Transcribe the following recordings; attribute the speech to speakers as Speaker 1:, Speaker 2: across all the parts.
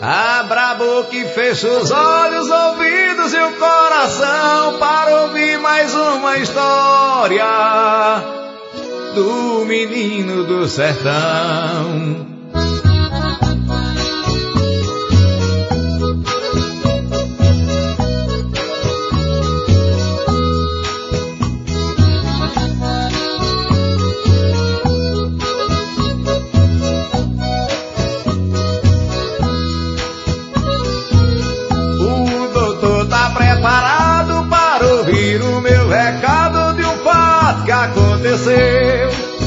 Speaker 1: Abra a boca e fecha os olhos, ouvidos e o coração para ouvir mais uma história do menino do sertão. Preparado para ouvir o meu recado de um fato que aconteceu.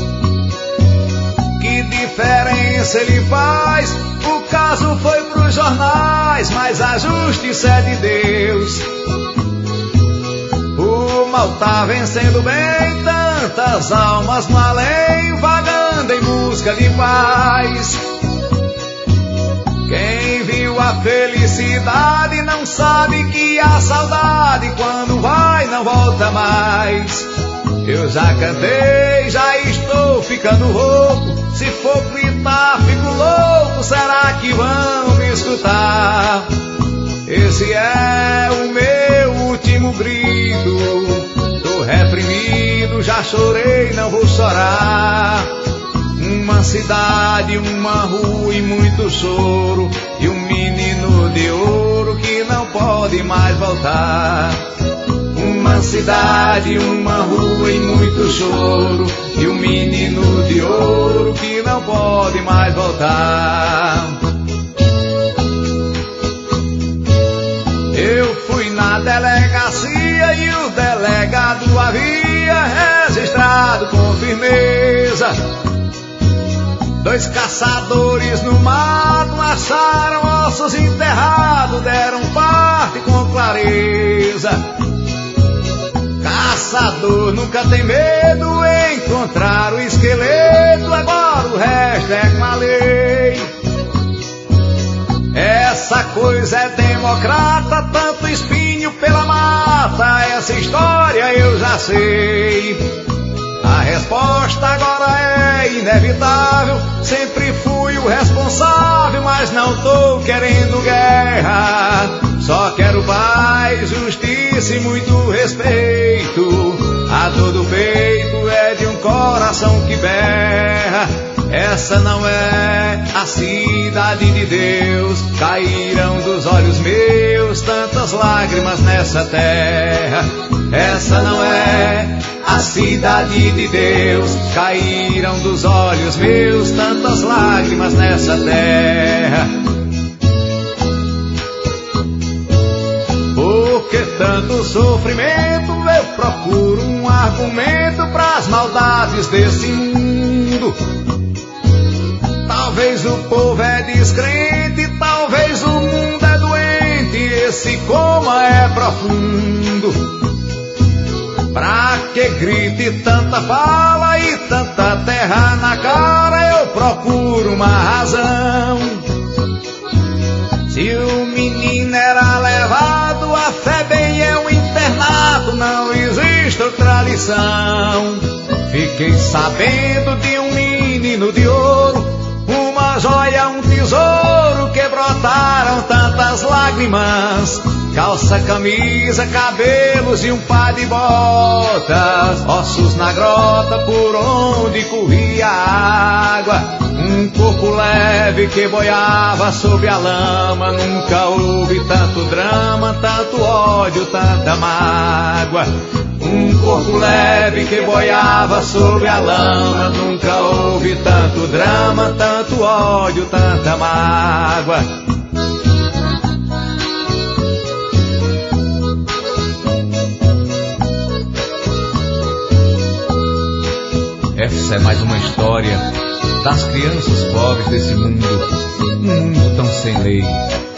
Speaker 1: Que diferença ele faz? O caso foi pros jornais, mas a justiça é de Deus. O mal tá vencendo bem, tantas almas no além, vagando em busca de paz. Quem viu a felicidade não sabe que a saudade quando vai não volta mais. Eu já cantei, já estou ficando rouco. Se for gritar, fico louco. Será que vão me escutar? Esse é o meu último grito. Tô reprimido, já chorei, não vou chorar. Uma cidade, uma rua e muito choro, e um menino de ouro que não pode mais voltar. Uma cidade, uma rua e muito choro, e um menino de ouro que não pode mais voltar. Eu fui na delegacia e o delegado havia registrado com firmeza. 2 caçadores no mato acharam ossos enterrados, deram parte com clareza. Caçador nunca tem medo, encontrar o esqueleto, agora o resto é com a lei. Essa coisa é democrata, tanto espinho pela mata, essa história eu já sei. A resposta agora é inevitável. Sempre fui o responsável, mas não tô querendo guerra. Só quero paz, justiça e muito respeito. A dor do peito é de um coração que berra. Essa não é a cidade de Deus. Caíram dos olhos meus tantas lágrimas nessa terra. Essa não é a cidade de Deus. Caíram dos olhos meus tantas lágrimas nessa terra. Por que tanto sofrimento? Eu procuro um argumento pras maldades desse mundo. Talvez o povo é descrente, talvez o mundo é doente, esse coma é profundo. Pra que grite tanta fala e tanta terra na cara, eu procuro uma razão. Se o menino era levado, a fé bem é um internato, não existe outra lição. Fiquei sabendo de um menino de ouro, uma joia, um tesouro, que brotaram tantas lágrimas. Calça, camisa, cabelos e um par de botas, ossos na grota por onde corria a água. Um corpo leve que boiava sob a lama. Nunca houve tanto drama, tanto ódio, tanta mágoa. Um corpo leve que boiava sob a lama. Nunca houve tanto drama, tanto ódio, tanta mágoa. Essa é mais uma história das crianças pobres desse mundo, um mundo tão sem lei.